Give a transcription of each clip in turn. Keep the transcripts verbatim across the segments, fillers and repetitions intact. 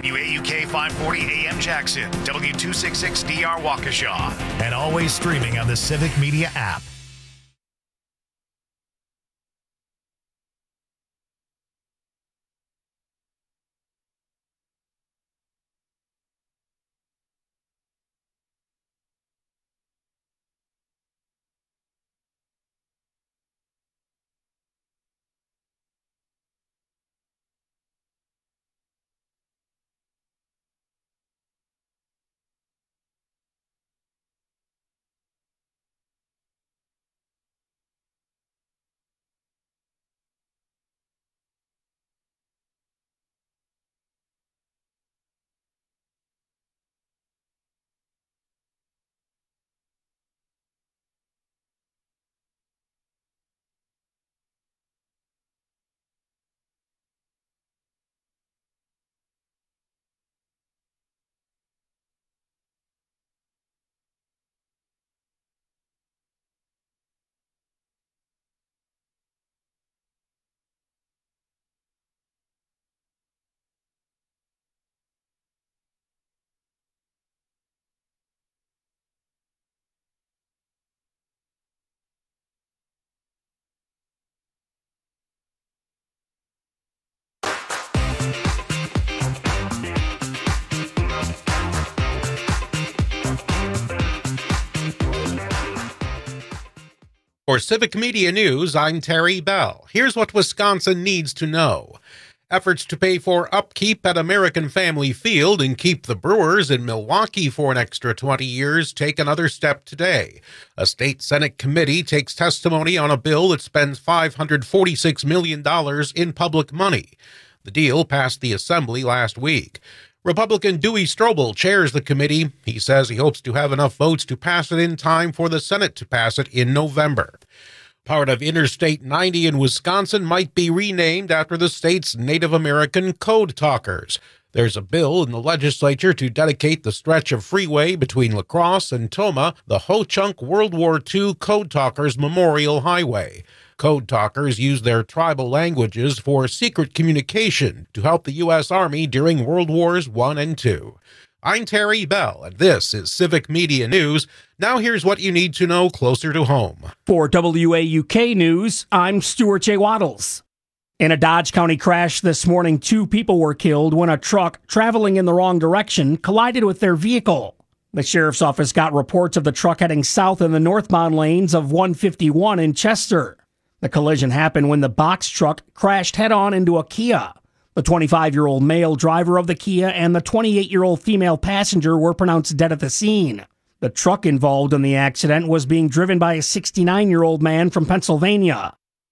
W A U K five forty A M Jackson, W two sixty-six D R Waukesha, and always streaming on the Civic Media app. For Civic Media News, I'm Terry Bell. Here's what Wisconsin needs to know. Efforts to pay for upkeep at American Family Field and keep the Brewers in Milwaukee for an extra twenty years take another step today. A state Senate committee takes testimony on a bill that spends five hundred forty-six million dollars in public money. The deal passed the Assembly last week. Republican Dewey Strobel chairs the committee. He says he hopes to have enough votes to pass it in time for the Senate to pass it in November. Part of Interstate ninety in Wisconsin might be renamed after the state's Native American code talkers. There's a bill in the legislature to dedicate the stretch of freeway between La Crosse and Tomah the Ho-Chunk World War Two Code Talkers Memorial Highway. Code talkers used their tribal languages for secret communication to help the U S Army during World Wars One and Two. I'm Terry Bell, and this is Civic Media News. Now here's what you need to know closer to home. For W A U K News, I'm Stuart J. Waddles. In a Dodge County crash this morning, two people were killed when a truck traveling in the wrong direction collided with their vehicle. The sheriff's office got reports of the truck heading south in the northbound lanes of one fifty-one in Chester. The collision happened when the box truck crashed head-on into a Kia. The twenty-five-year-old male driver of the Kia and the twenty-eight-year-old female passenger were pronounced dead at the scene. The truck involved in the accident was being driven by a sixty-nine-year-old man from Pennsylvania.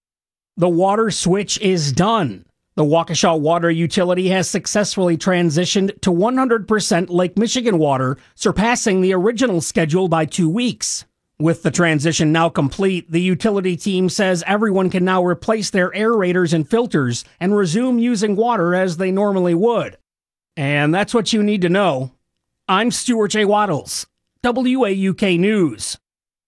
The water switch is done. The Waukesha Water Utility has successfully transitioned to one hundred percent Lake Michigan water, surpassing the original schedule by two weeks. With the transition now complete, the utility team says everyone can now replace their aerators and filters and resume using water as they normally would. And that's what you need to know. I'm Stuart J. Waddles, W A U K News.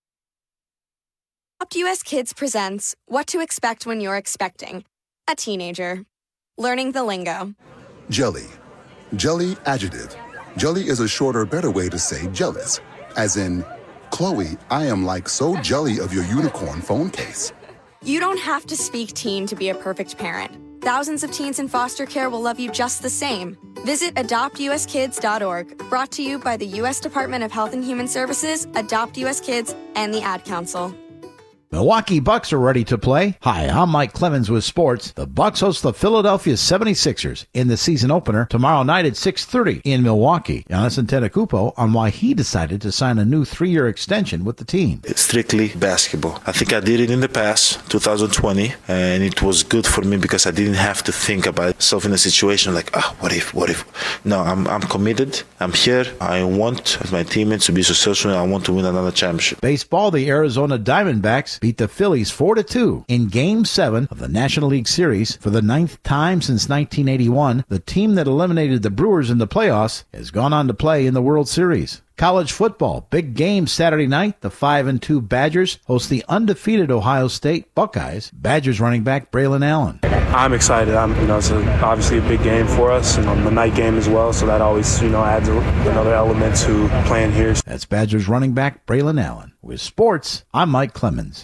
Adopt U S Kids presents What to Expect When You're Expecting a Teenager. Learning the lingo. Jelly. Jelly adjective. Jelly is a shorter, better way to say jealous. As in, Chloe, I am like so jelly of your unicorn phone case. You don't have to speak teen to be a perfect parent. Thousands of teens in foster care will love you just the same. Visit adopt u s kids dot org, brought to you by the U S Department of Health and Human Services, Adopt U S Kids, and the Ad Council. Milwaukee Bucks are ready to play. Hi, I'm Mike Clemens with sports. The Bucks host the Philadelphia seventy-sixers in the season opener tomorrow night at six thirty in Milwaukee. Giannis Antetokounmpo on why he decided to sign a new three-year extension with the team. It's strictly basketball. I think I did it in the past, two thousand twenty, and it was good for me because I didn't have to think about myself in a situation like, oh, what if, what if? No, I'm I'm committed. I'm here. I want my teammates to be successful. I want to win another championship. Baseball, the Arizona Diamondbacks beat the Phillies four to two in Game seven of the National League Series. For the ninth time since nineteen eighty-one, the team that eliminated the Brewers in the playoffs has gone on to play in the World Series. College football, big game Saturday night. The five and two Badgers host the undefeated Ohio State Buckeyes. Badgers running back Braylon Allen. I'm excited. I'm, you know, it's a, obviously a big game for us, and on the night game as well. So that always, you know, adds a, another element to playing here. That's Badgers running back Braylon Allen. With sports, I'm Mike Clemens.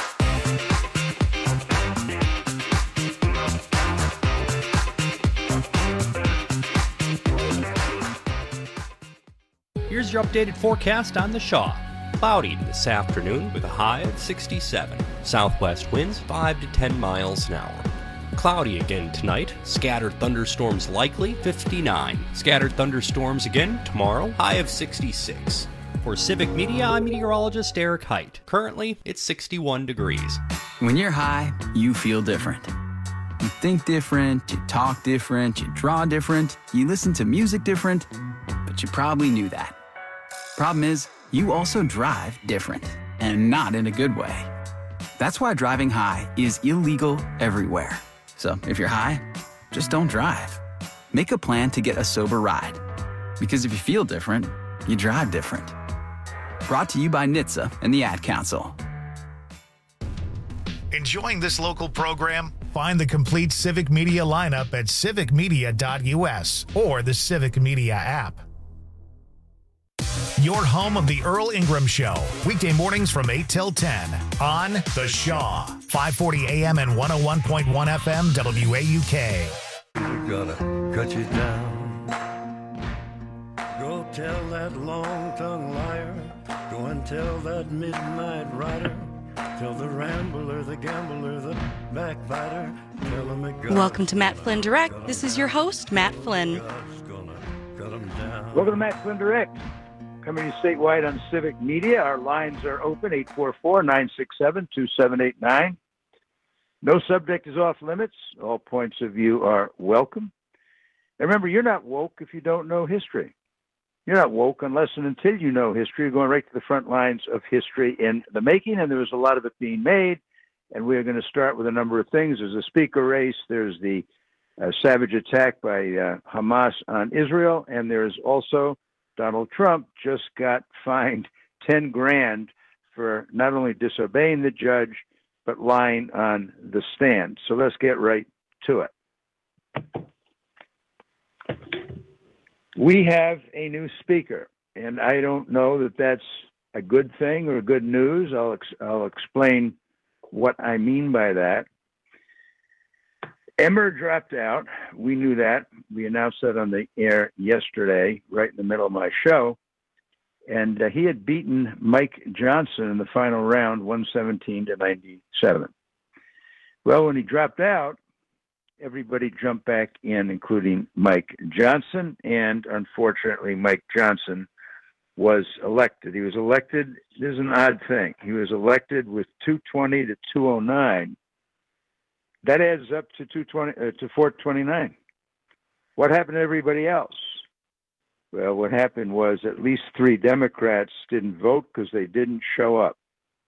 Here's your updated forecast on the Shaw. Cloudy this afternoon with a high of sixty-seven. Southwest winds five to ten miles an hour. Cloudy again tonight. Scattered thunderstorms likely, fifty-nine. Scattered thunderstorms again tomorrow, high of sixty-six. For Civic Media, I'm meteorologist Eric Height. Currently, it's sixty-one degrees. When you're high, you feel different. You think different, you talk different, you draw different, you listen to music different, but you probably knew that. Problem is, you also drive different, and not in a good way. That's why driving high is illegal everywhere. So if you're high, just don't drive. Make a plan to get a sober ride. Because if you feel different, you drive different. Brought to you by N H T S A and the Ad Council. Enjoying this local program? Find the complete Civic Media lineup at civic media dot u s or the Civic Media app. Your home of the Earl Ingram Show, weekday mornings from eight till ten on The Shaw, five forty A M and one oh one point one F M W A U K. We're gonna cut you down. Go tell that long-tongued liar. Go and tell that midnight rider. Tell the rambler, the gambler, the backbiter. Tell him it Welcome to Matt Flynn Direct. This is your host, Matt Flynn. Welcome to Matt Flynn Direct. Coming to you statewide on Civic Media. Our lines are open, eight four four, nine six seven, two seven eight nine. No subject is off limits. All points of view are welcome. And remember, you're not woke if you don't know history. You're not woke unless and until you know history. You're going right to the front lines of history in the making, and there was a lot of it being made. And we're going to start with a number of things. There's a speaker race. There's the uh, savage attack by uh, Hamas on Israel, and there's also Donald Trump just got fined ten grand for not only disobeying the judge, but lying on the stand. So let's get right to it. We have a new speaker, and I don't know that that's a good thing or good news. I'll, ex- I'll explain what I mean by that. Emmer dropped out. We knew that. We announced that on the air yesterday, right in the middle of my show. And uh, he had beaten Mike Johnson in the final round, one seventeen to ninety-seven. Well, when he dropped out, everybody jumped back in, including Mike Johnson. And unfortunately, Mike Johnson was elected. He was elected. This is an odd thing. He was elected with two twenty to two oh nine. That adds up to two twenty uh, to four twenty-nine. What happened to everybody else? Well, what happened was at least three Democrats didn't vote because they didn't show up.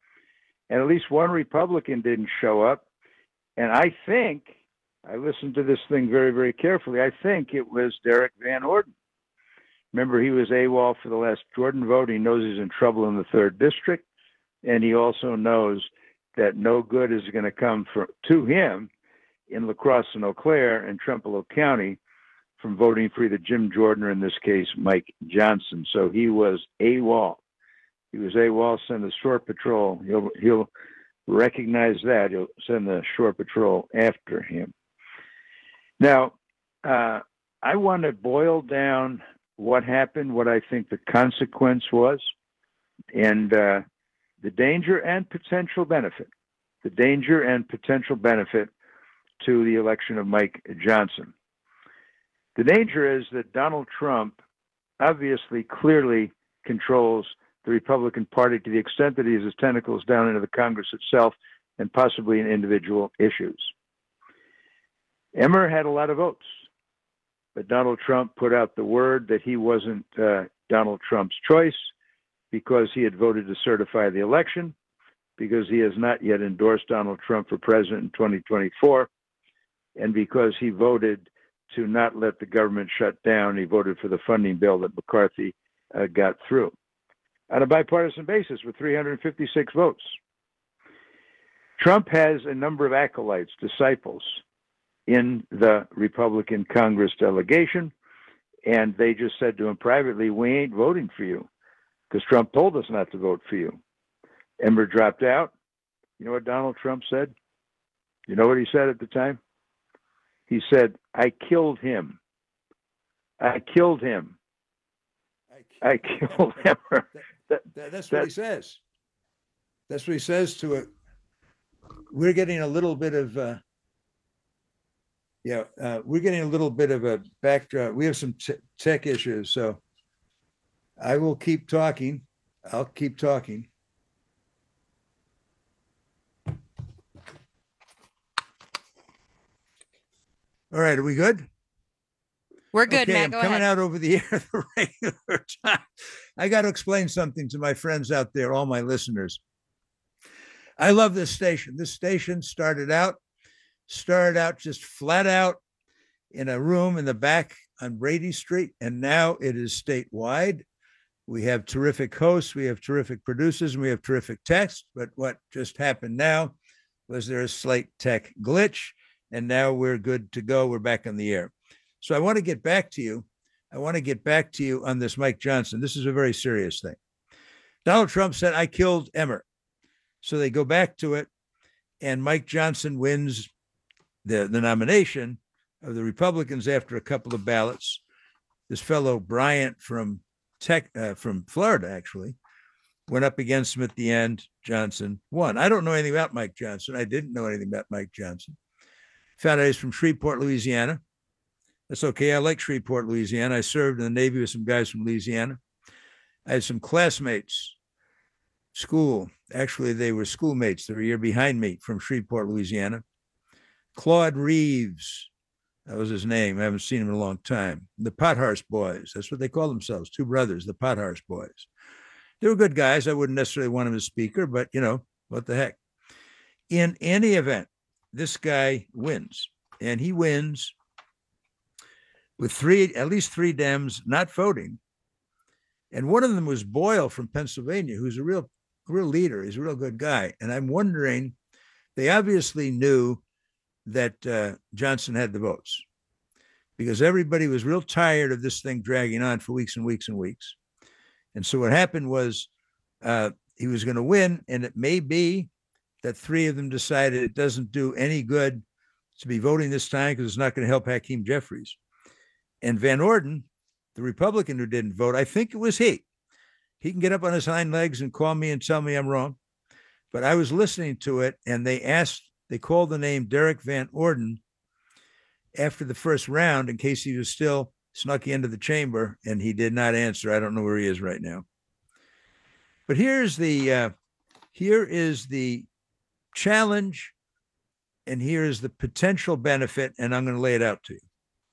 And at least one Republican didn't show up. And I think, I listened to this thing very, very carefully, I think it was Derek Van Orden. Remember, he was AWOL for the last Jordan vote. He knows he's in trouble in the third district. And he also knows that no good is going to come for, to him in La Crosse and Eau Claire and Trempealeau County from voting for either Jim Jordan or, in this case, Mike Johnson. So he was AWOL. He was AWOL, send the shore patrol. He'll, he'll recognize that. He'll send the shore patrol after him. Now, uh, I want to boil down what happened, what I think the consequence was, and uh, the danger and potential benefit, the danger and potential benefit to the election of Mike Johnson. The danger is that Donald Trump obviously clearly controls the Republican Party to the extent that he has his tentacles down into the Congress itself and possibly in individual issues. Emmer had a lot of votes, but Donald Trump put out the word that he wasn't uh, Donald Trump's choice because he had voted to certify the election, because he has not yet endorsed Donald Trump for president in twenty twenty-four, and because he voted to not let the government shut down. He voted for the funding bill that McCarthy uh, got through on a bipartisan basis with three hundred fifty-six votes. Trump has a number of acolytes, disciples in the Republican Congress delegation, and they just said to him privately, we ain't voting for you because Trump told us not to vote for you. Emmer dropped out. You know what Donald Trump said? You know what he said at the time? He said, I killed him. I killed him. I killed Emmer. That, that, that's what that, he says. That's what he says to it. We're getting a little bit of, uh, yeah, uh, we're getting a little bit of a backdrop. We have some t- tech issues, so I will keep talking. I'll keep talking. All right, are we good? We're good, okay, Matt. I'm Go coming ahead. out over the air at the regular time. I got to explain something to my friends out there, all my listeners. I love this station. This station started out, started out just flat out in a room in the back on Brady Street, and now it is statewide. We have terrific hosts, we have terrific producers, and we have terrific techs. But what just happened now was there a slight tech glitch, and now we're good to go. We're back on the air. So I want to get back to you. I want to get back to you on this Mike Johnson. This is a very serious thing. Donald Trump said, I killed Emmer. So they go back to it, and Mike Johnson wins the, the nomination of the Republicans after a couple of ballots. This fellow Bryant from Tech, uh, from Florida, actually, went up against him at the end. Johnson won. I don't know anything about Mike Johnson. I didn't know anything about Mike Johnson. Found out he's from Shreveport, Louisiana. That's okay. I like Shreveport, Louisiana. I served in the Navy with some guys from Louisiana. I had some classmates, school. Actually, they were schoolmates. They were a year behind me from Shreveport, Louisiana. Claude Reeves, that was his name. I haven't seen him in a long time. The Pothorse Boys. That's what they call themselves. Two brothers, the Pothorse Boys. They were good guys. I wouldn't necessarily want him as speaker, but, you know, what the heck. In any event, this guy wins. And he wins with three, at least three Dems not voting. And one of them was Boyle from Pennsylvania, who's a real, real leader. He's a real good guy. And I'm wondering, they obviously knew that uh, Johnson had the votes because everybody was real tired of this thing dragging on for weeks and weeks and weeks. And so what happened was uh, he was going to win. And it may be that three of them decided it doesn't do any good to be voting this time because it's not going to help Hakeem Jeffries. And Van Orden, the Republican who didn't vote, I think it was he. He can get up on his hind legs and call me and tell me I'm wrong. But I was listening to it, and they asked, they called the name Derek Van Orden after the first round in case he was still snuck into the chamber, and he did not answer. I don't know where he is right now. But here's the uh, here is the challenge, and here is the potential benefit, and I'm going to lay it out to you.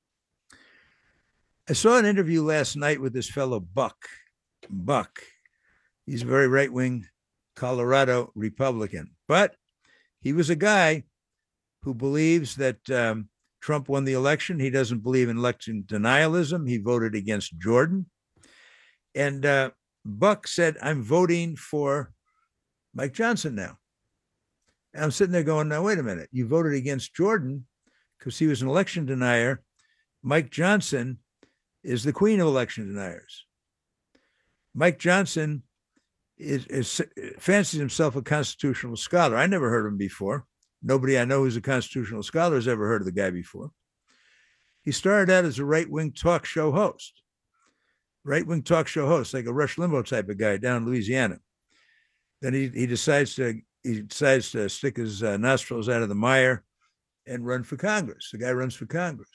I saw an interview last night with this fellow Buck. Buck. He's a very right-wing Colorado Republican, but he was a guy who believes that um, Trump won the election. He doesn't believe in election denialism. He voted against Jordan. And uh, Buck said, I'm voting for Mike Johnson now. And I'm sitting there going, now, wait a minute. You voted against Jordan because he was an election denier. Mike Johnson is the queen of election deniers. Mike Johnson is, is fancies himself a constitutional scholar. I never heard of him before. Nobody I know who's a constitutional scholar has ever heard of the guy before. He started out as a right-wing talk show host, right-wing talk show host, like a Rush Limbaugh type of guy down in Louisiana. Then he, he decides to he decides to stick his uh, nostrils out of the mire and run for Congress. The guy runs for Congress.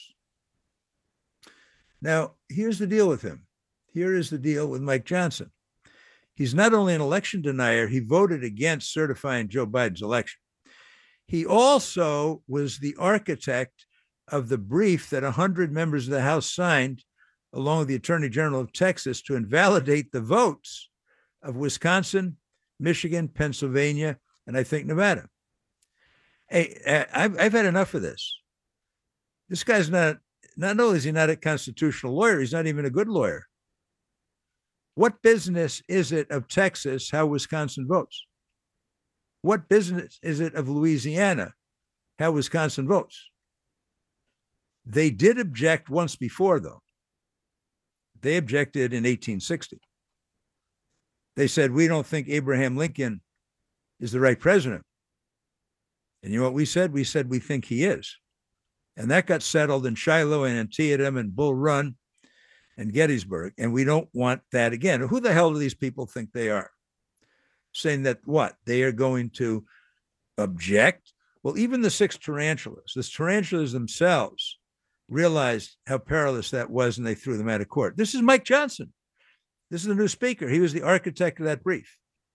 Now, here's the deal with him. Here is the deal with Mike Johnson. He's not only an election denier, he voted against certifying Joe Biden's election. He also was the architect of the brief that one hundred members of the House signed, along with the Attorney General of Texas, to invalidate the votes of Wisconsin, Michigan, Pennsylvania, and I think Nevada. Hey, I've, I've had enough of this. This guy's not, not only is he not a constitutional lawyer, he's not even a good lawyer. What business is it of Texas how Wisconsin votes? What business is it of Louisiana how Wisconsin votes? They did object once before, though. They objected in eighteen sixty. They said, we don't think Abraham Lincoln is the right president. And you know what we said? We said we think he is. And that got settled in Shiloh and Antietam and Bull Run and Gettysburg. And we don't want that again. Who the hell do these people think they are? Saying that what? They are going to object? Well, even the six tarantulas, the tarantulas themselves realized how perilous that was, and they threw them out of court. This is Mike Johnson. This is the new speaker. He was the architect of that brief.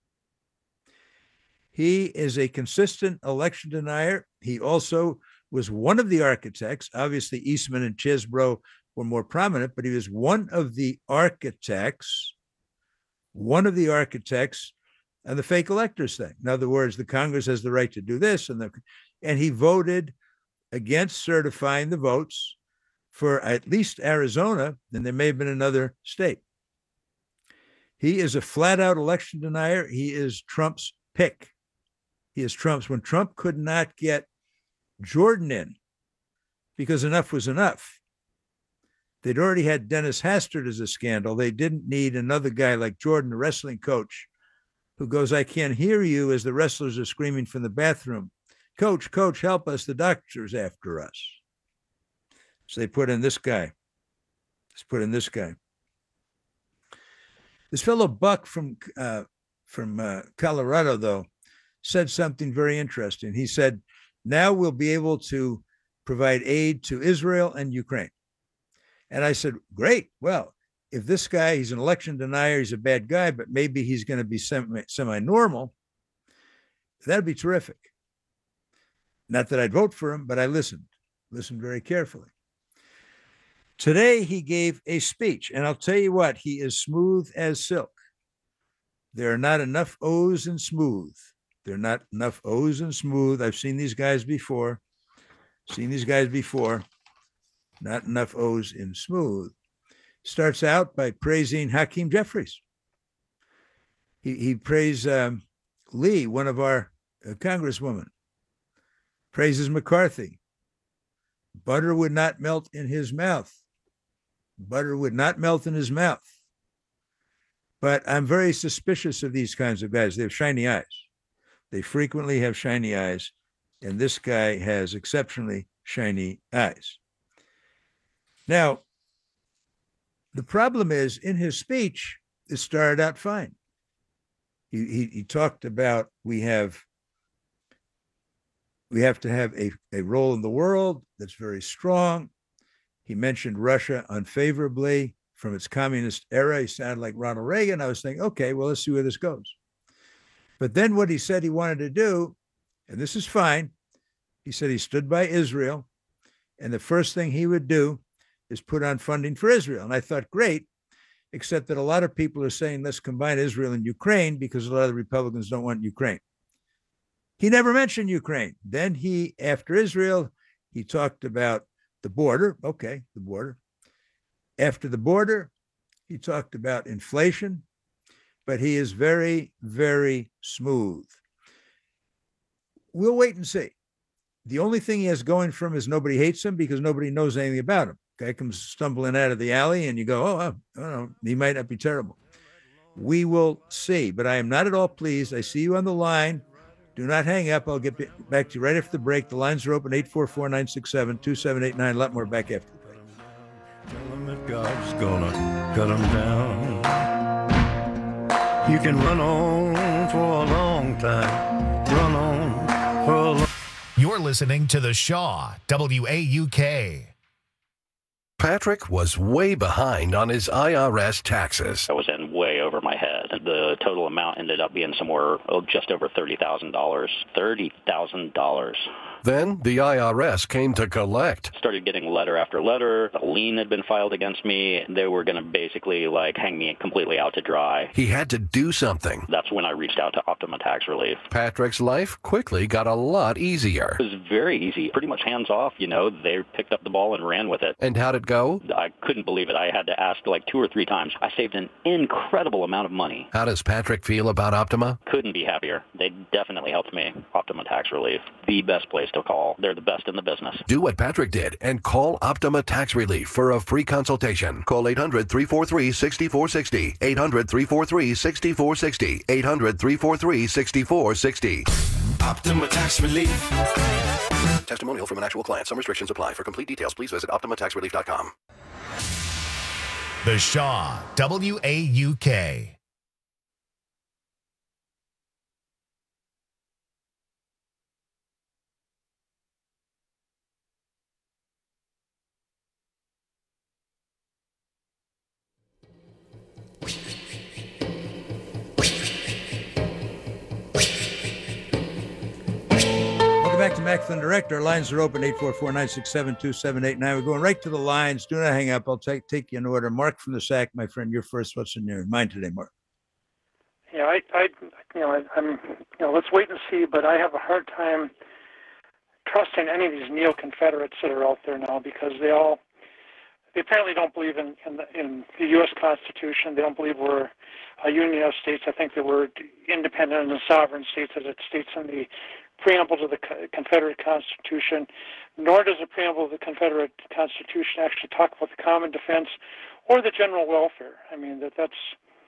He is a consistent election denier. He also was one of the architects. Obviously, Eastman and Chesbrough were more prominent, but he was one of the architects, one of the architects of the fake electors thing. In other words, the Congress has the right to do this, and the, and he voted against certifying the votes for at least Arizona, and there may have been another state. He is a flat-out election denier. He is Trump's pick. He is Trump's. When Trump could not get Jordan in because enough was enough, they'd already had Dennis Hastert as a scandal. They didn't need another guy like Jordan, the wrestling coach, who goes, I can't hear you as the wrestlers are screaming from the bathroom. Coach, coach, help us. The doctor's after us. So they put in this guy. Let's put in this guy. This fellow Buck from uh, from uh, Colorado, though, said something very interesting. He said, now we'll be able to provide aid to Israel and Ukraine. And I said, great. Well, if this guy, he's an election denier, he's a bad guy, but maybe he's going to be semi, semi-normal, that'd be terrific. Not that I'd vote for him, but I listened, listened very carefully. Today, he gave a speech, and I'll tell you what, he is smooth as silk. There are not enough O's in smooth. There are not enough O's in smooth. I've seen these guys before, seen these guys before. Not enough O's in smooth. Starts out by praising Hakeem Jeffries. He, he praised um, Lee, one of our uh, congresswomen. Praises McCarthy. Butter would not melt in his mouth. Butter would not melt in his mouth. But I'm very suspicious of these kinds of guys. They have shiny eyes. They frequently have shiny eyes. And this guy has exceptionally shiny eyes. Now, the problem is, in his speech, it started out fine. He, he, he talked about we have we have to have a, a role in the world that's very strong. He mentioned Russia unfavorably from its communist era. He sounded like Ronald Reagan. I was thinking, okay, well, let's see where this goes. But then what he said he wanted to do, and this is fine, he said he stood by Israel, and the first thing he would do is put on funding for Israel. And I thought, great, except that a lot of people are saying, let's combine Israel and Ukraine because a lot of the Republicans don't want Ukraine. He never mentioned Ukraine. Then he, after Israel, he talked about the border. Okay, the border. After the border, he talked about inflation, but he is very, very smooth. We'll wait and see. The only thing he has going for him is nobody hates him because nobody knows anything about him. Guy comes stumbling out of the alley and you go, oh, I don't know, he might not be terrible. We will see, but I am not at all pleased. I see you on the line. Do not hang up. I'll get back to you right after the break. The lines are open, eight four four, nine six seven, two seven eight nine. A lot more back after the break. Tell them that God's gonna cut them down. You can run on for a long time. Run on for a long time. You're listening to The Shaw, W A U K. Patrick was way behind on his I R S taxes. I was in way over my head. The total amount ended up being somewhere oh, just over thirty thousand dollars. thirty thousand dollars. Then the I R S came to collect. Started getting letter after letter. A lien had been filed against me. They were going to basically like hang me completely out to dry. He had to do something. That's when I reached out to Optima Tax Relief. Patrick's life quickly got a lot easier. It was very easy, pretty much hands off. You know, they picked up the ball and ran with it. And how'd it go? I couldn't believe it. I had to ask like two or three times. I saved an incredible amount of money. How does Patrick feel about Optima? Couldn't be happier. They definitely helped me. Optima Tax Relief, the best place to call. They're the best in the business. Do what Patrick did and call Optima Tax Relief for a free consultation. Call eight hundred, three four three, six four six zero. eight hundred, three four three, six four six zero. eight hundred, three four three, six four six zero. Optima Tax Relief. Testimonial from an actual client. Some restrictions apply. For complete details, please visit optima tax relief dot com. The Shaw, W A U K. Back to Mac Thunder Direct. Our lines are open, eight four four, nine six seven, two seven eight nine. We're going right to the lines. Do not hang up. I'll take take you in order. Mark from the S A C, my friend, you're first. What's in your mind today, Mark? Yeah, I, I you know, I, I'm, you know, let's wait and see, but I have a hard time trusting any of these neo-Confederates that are out there now because they all, they apparently don't believe in, in, the, in the U S Constitution. They don't believe we're a union of states. I think that we're independent and sovereign states, as it states in the preamble to the Confederate Constitution, nor does the preamble of the Confederate Constitution actually talk about the common defense or the general welfare. I mean, that that's,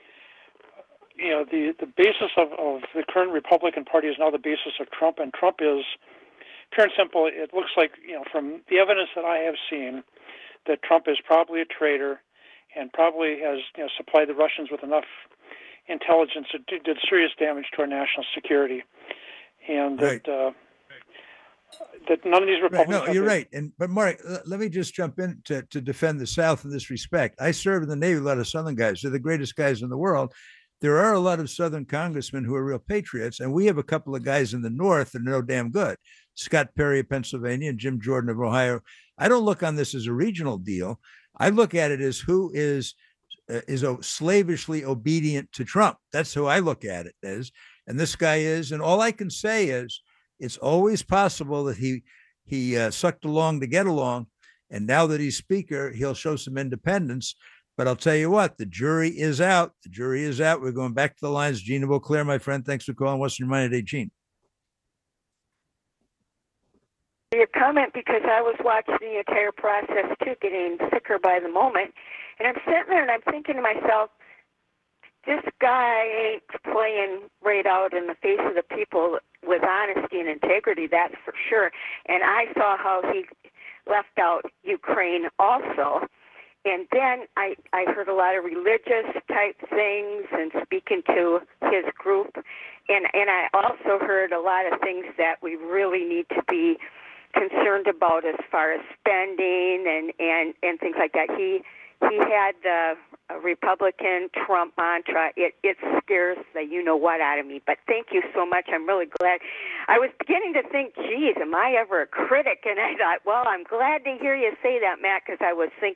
you know, the, the basis of, of the current Republican Party is now the basis of Trump, and Trump is, pure and simple, it looks like, you know, from the evidence that I have seen, that Trump is probably a traitor and probably has, you know, supplied the Russians with enough intelligence that did, did serious damage to our national security. And that right. uh, that none of these Republicans. Right. No, you're been... right. And but Mark, let me just jump in to, to defend the South in this respect. I served in the Navy, a lot of Southern guys. They're the greatest guys in the world. There are a lot of Southern congressmen who are real patriots, and we have a couple of guys in the North that are no damn good. Scott Perry of Pennsylvania and Jim Jordan of Ohio. I don't look on this as a regional deal. I look at it as who is uh, is slavishly obedient to Trump. That's who I look at it as. And this guy is, and all I can say is it's always possible that he he uh, sucked along to get along. And now that he's speaker, he'll show some independence. But I'll tell you what, the jury is out. The jury is out. We're going back to the lines. Gene of Eau Claire, my friend. Thanks for calling. What's your mind today, Gene? Your comment, because I was watching the entire process too, getting sicker by the moment. And I'm sitting there and I'm thinking to myself, this guy ain't playing right out in the face of the people with honesty and integrity, that's for sure. And I saw how he left out Ukraine also. And then I, I heard a lot of religious type things and speaking to his group. And, and I also heard a lot of things that we really need to be concerned about as far as spending and, and, and things like that. He he had the Republican Trump mantra. It it scares the you-know-what out of me. But thank you so much. I'm really glad. I was beginning to think, geez, am I ever a critic? And I thought, well, I'm glad to hear you say that, Matt, because I was thinking